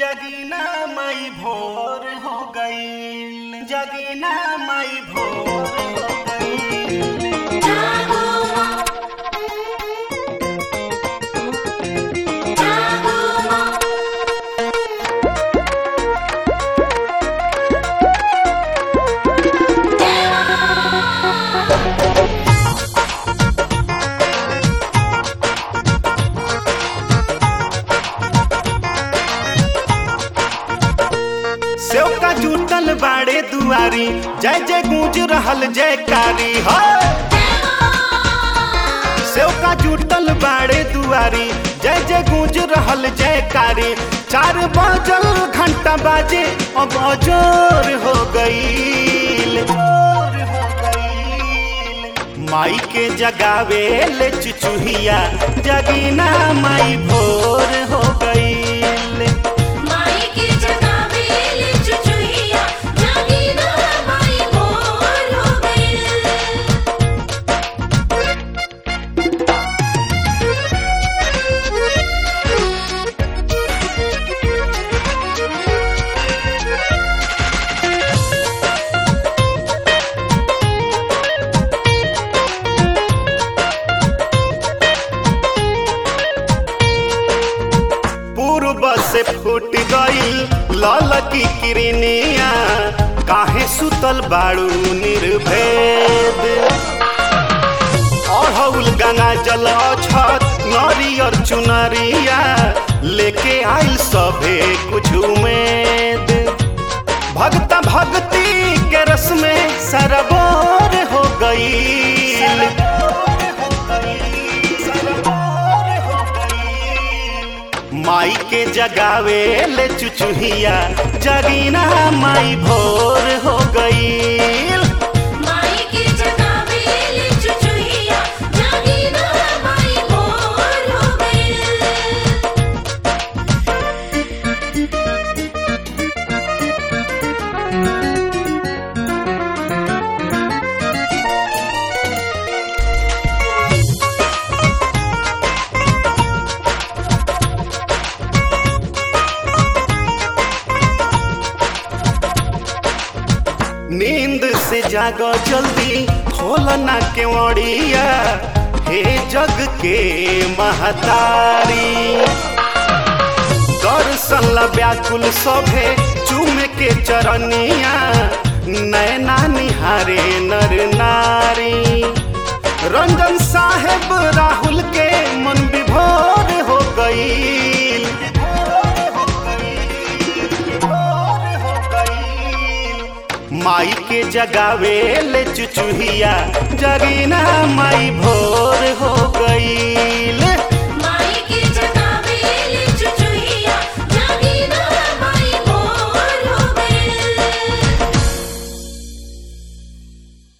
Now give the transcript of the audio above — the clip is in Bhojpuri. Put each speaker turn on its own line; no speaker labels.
जगीना मई भोर हो गई, जगीना मई भोर हो गई। सेव का जुटल बाड़े दुआरी, जय जय गूंज रहल जयकारी हो। सेव का जुटल बाड़े दुआरी, जय जय गूंज रहल जयकारी। 4 बजल घंटा बाजे अब अजोर हो गईल। माई के जगावे ले चुचुहिया, जगीना माई भोर हो गईल। से फूट गई लाल की किरनिया, काहे सुतल बाड़ू निर्भेद। अड़हुल गंगा जल छत नरियर चुनरिया, लेके आइल सभे कुछ उम्मीद। भक्ता भक्ति के रस में सरबोर हो गई। माई के जगावे ले चुचुहिया, जगीना माई भोर हो गई।
माई के जगावे ले चुचुहिया, जगीना माई भोर हो गई।
नींद से जागो जल्दी, खोलना केवड़िया, हे जग के महतारी। दर्शन ला व्याकुल सभे चूम के चरनिया, नैना निहारे नर नारी। रंजन साहेब राहुल के मन विभोर हो गई। माई के जगावे ले चुचुहिया, जगीना माई भोर हो गई।